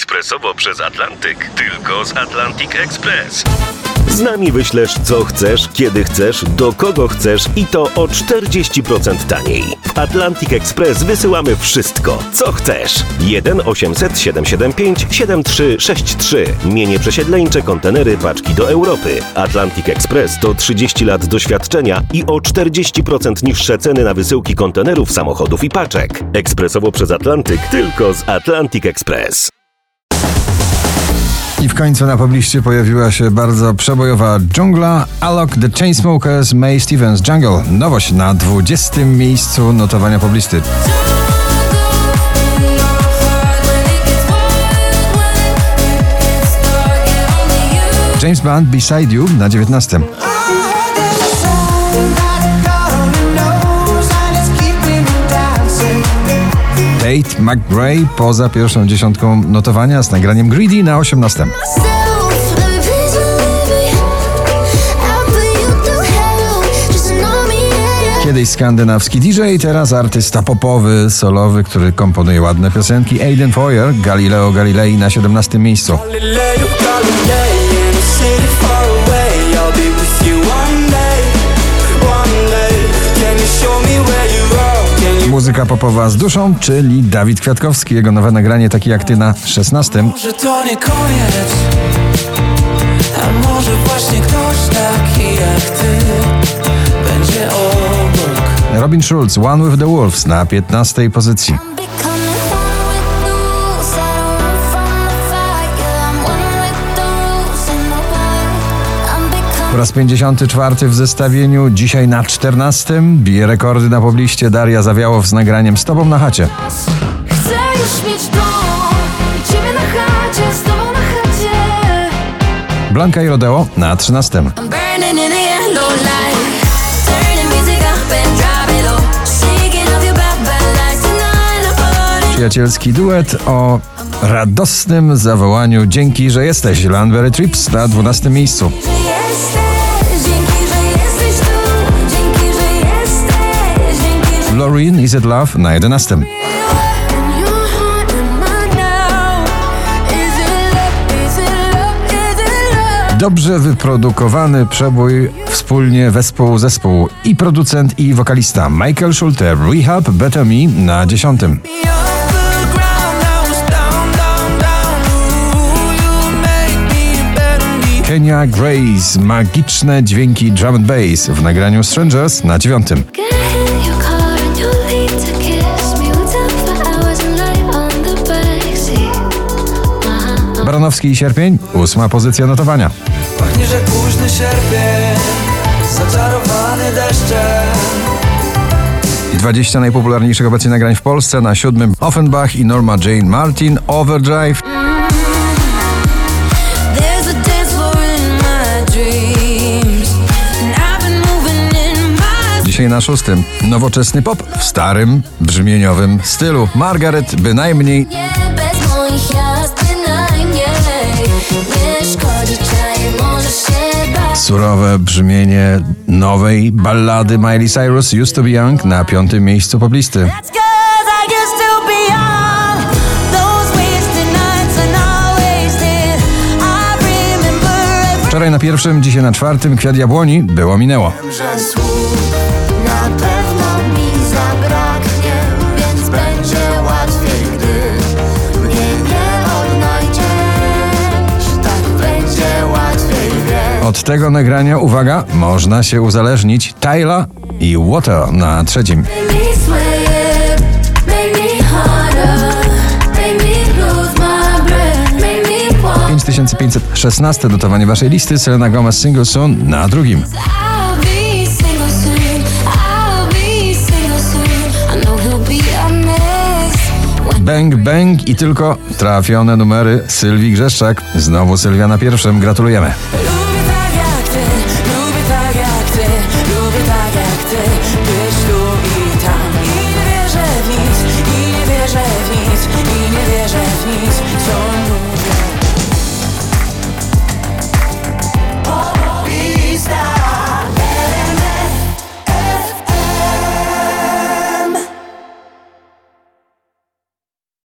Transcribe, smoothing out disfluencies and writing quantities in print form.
ekspresowo przez Atlantyk. Tylko z Atlantic Express. Z nami wyślesz co chcesz, kiedy chcesz, do kogo chcesz i to o 40% taniej. W Atlantic Express wysyłamy wszystko, co chcesz. 1 800 775 7363. Mienie przesiedleńcze, kontenery, paczki do Europy. Atlantic Express to 30 lat doświadczenia i o 40% niższe ceny na wysyłki kontenerów, samochodów i paczek. Ekspresowo przez Atlantyk, tylko z Atlantic Express. I w końcu na pobliście pojawiła się bardzo przebojowa dżungla. Alok, The Chainsmokers, Mae Stevens, Jungle. Nowość na 20. miejscu notowania poblisty. James Blunt, Beside You na 19. Tate McRae poza pierwszą dziesiątką notowania z nagraniem Greedy na 18. Kiedyś skandynawski DJ, teraz artysta popowy, solowy, który komponuje ładne piosenki. Aiden Foyer, Galileo Galilei na 17. miejscu. Muzyka popowa z duszą, czyli Dawid Kwiatkowski. Jego nowe nagranie Taki jak ty na 16. Może to nie koniec, a może właśnie ktoś taki jak ty będzie obok. Robin Schulz, One with the Wolves na 15. pozycji. Po raz 54 w zestawieniu, dzisiaj na 14. Bije rekordy na pobliście Daria Zawiałow z nagraniem Z tobą na chacie. Chcę już mieć dom i ciebie na chacie, z tobą na chacie. Blanka i Rodeo na 13. Przyjacielski duet o radosnym zawołaniu Dzięki, że jesteś. Lanberry Trips na 12. miejscu. Loreen, Is It Love na 11. Dobrze wyprodukowany przebój wspólnie zespół i producent i wokalista Michael Schulte, Rehab, Better Me na 10. Kenya Grace, magiczne dźwięki drum and bass w nagraniu Strangers na 9. Baranowski i Sierpień, 8. pozycja notowania. Pachnie, że późny sierpień, zaczarowany deszczem. 20 najpopularniejszych obecnie nagrań w Polsce. Na 7. Offenbach i Norma Jane Martin, Overdrive. Dzisiaj na 6. Nowoczesny pop w starym, brzmieniowym stylu. Margaret, bynajmniej. Surowe brzmienie nowej ballady Miley Cyrus, Used to be Young na 5. miejscu poblisty. Wczoraj na 1., dzisiaj na 4. Kwiat jabłoni, Było minęło. Na pewno mi zabraknie, więc będzie łatwiej, gdy mnie nie odnajdziesz. Tak będzie łatwiej, wiem. Od tego nagrania, uwaga, można się uzależnić. Tyla i Water na 3. 5516 notowanie waszej listy. Selena Gomez, Single Soon na 2. Bang Bang i tylko trafione numery Sylwii Grzeszczak. Znowu Sylwia na 1. Gratulujemy.